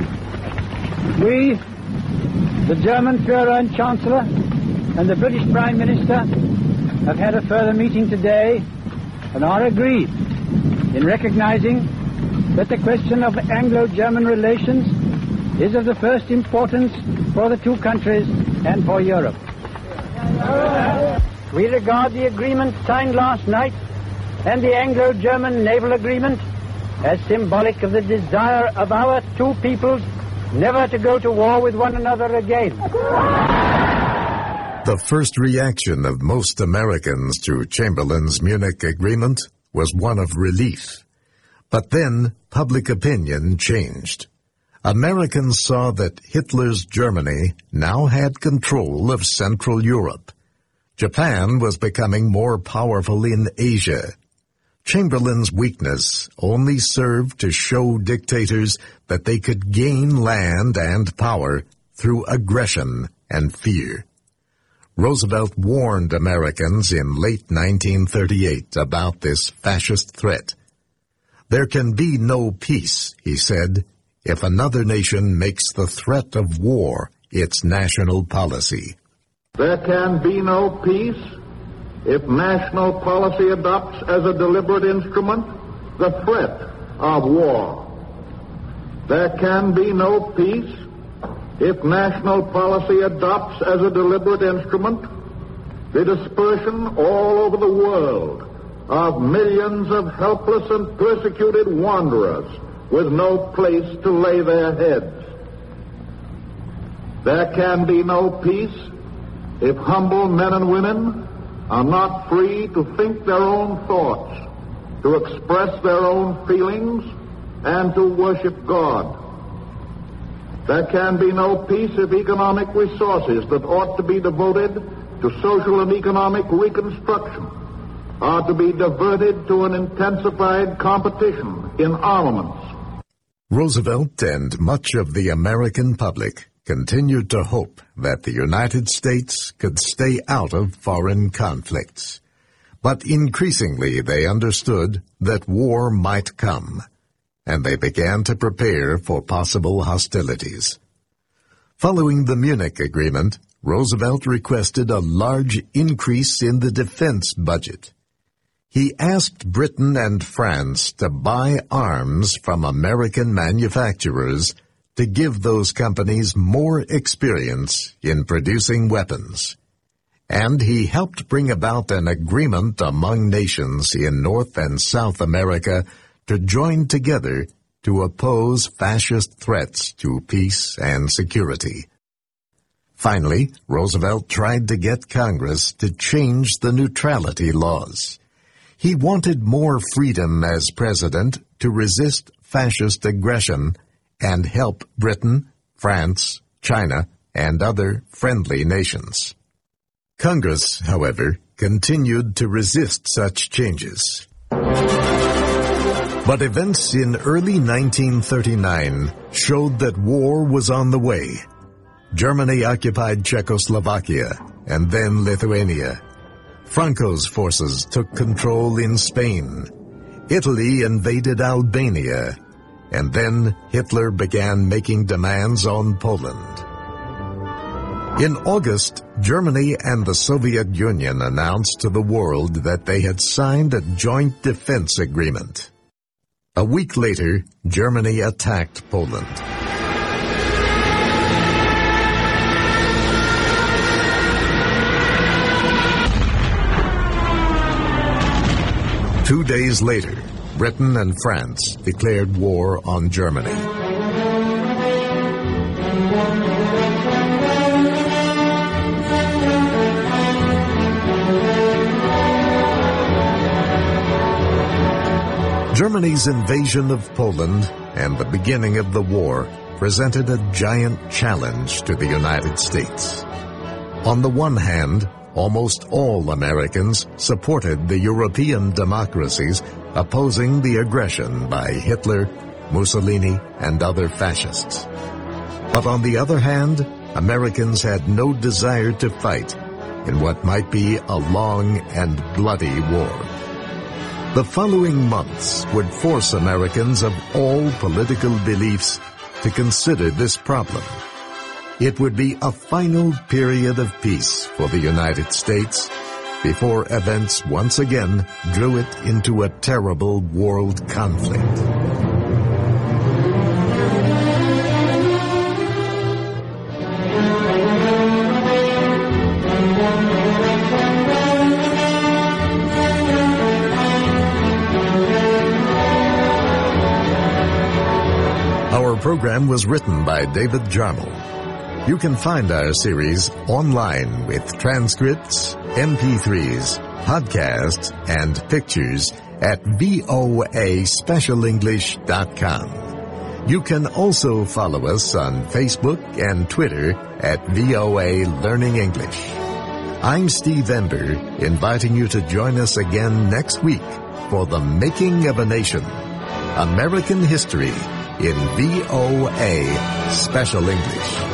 We, the German Führer and Chancellor, and the British Prime Minister have had a further meeting today and are agreed in recognizing that the question of Anglo-German relations is of the first importance for the two countries and for Europe. We regard the agreement signed last night and the Anglo-German naval agreement as symbolic of the desire of our two peoples never to go to war with one another again. The first reaction of most Americans to Chamberlain's Munich Agreement was one of relief. But then public opinion changed. Americans saw that Hitler's Germany now had control of Central Europe. Japan was becoming more powerful in Asia. Chamberlain's weakness only served to show dictators that they could gain land and power through aggression and fear. Roosevelt warned Americans in late 1938 about this fascist threat. There can be no peace, he said, if another nation makes the threat of war its national policy. There can be no peace if national policy adopts as a deliberate instrument the threat of war. There can be no peace if national policy adopts as a deliberate instrument the dispersion all over the world of millions of helpless and persecuted wanderers with no place to lay their heads. There can be no peace if humble men and women are not free to think their own thoughts, to express their own feelings, and to worship God. There can be no peace if economic resources that ought to be devoted to social and economic reconstruction are to be diverted to an intensified competition in armaments. Roosevelt and much of the American public continued to hope that the United States could stay out of foreign conflicts. But increasingly they understood that war might come, and they began to prepare for possible hostilities. Following the Munich Agreement, Roosevelt requested a large increase in the defense budget. He asked Britain and France to buy arms from American manufacturers to give those companies more experience in producing weapons. And he helped bring about an agreement among nations in North and South America to join together to oppose fascist threats to peace and security. Finally, Roosevelt tried to get Congress to change the neutrality laws. He wanted more freedom as president to resist fascist aggression and help Britain, France, China, and other friendly nations. Congress, however, continued to resist such changes. But events in early 1939 showed that war was on the way. Germany occupied Czechoslovakia and then Lithuania. Franco's forces took control in Spain. Italy invaded Albania. And then Hitler began making demands on Poland. In August, Germany and the Soviet Union announced to the world that they had signed a joint defense agreement. A week later, Germany attacked Poland. Two days later, Britain and France declared war on Germany. Germany's invasion of Poland and the beginning of the war presented a giant challenge to the United States. On the one hand, almost all Americans supported the European democracies opposing the aggression by Hitler, Mussolini, and other fascists. But on the other hand, Americans had no desire to fight in what might be a long and bloody war. The following months would force Americans of all political beliefs to consider this problem. It would be a final period of peace for the United States before events once again drew it into a terrible world conflict. program was written by David Jarmel. You can find our series online with transcripts, MP3s, podcasts, and pictures at voaspecialenglish.com. You can also follow us on Facebook and Twitter at VOA Learning English. I'm Steve Ember, inviting you to join us again next week for The Making of a Nation, American History in VOA Special English.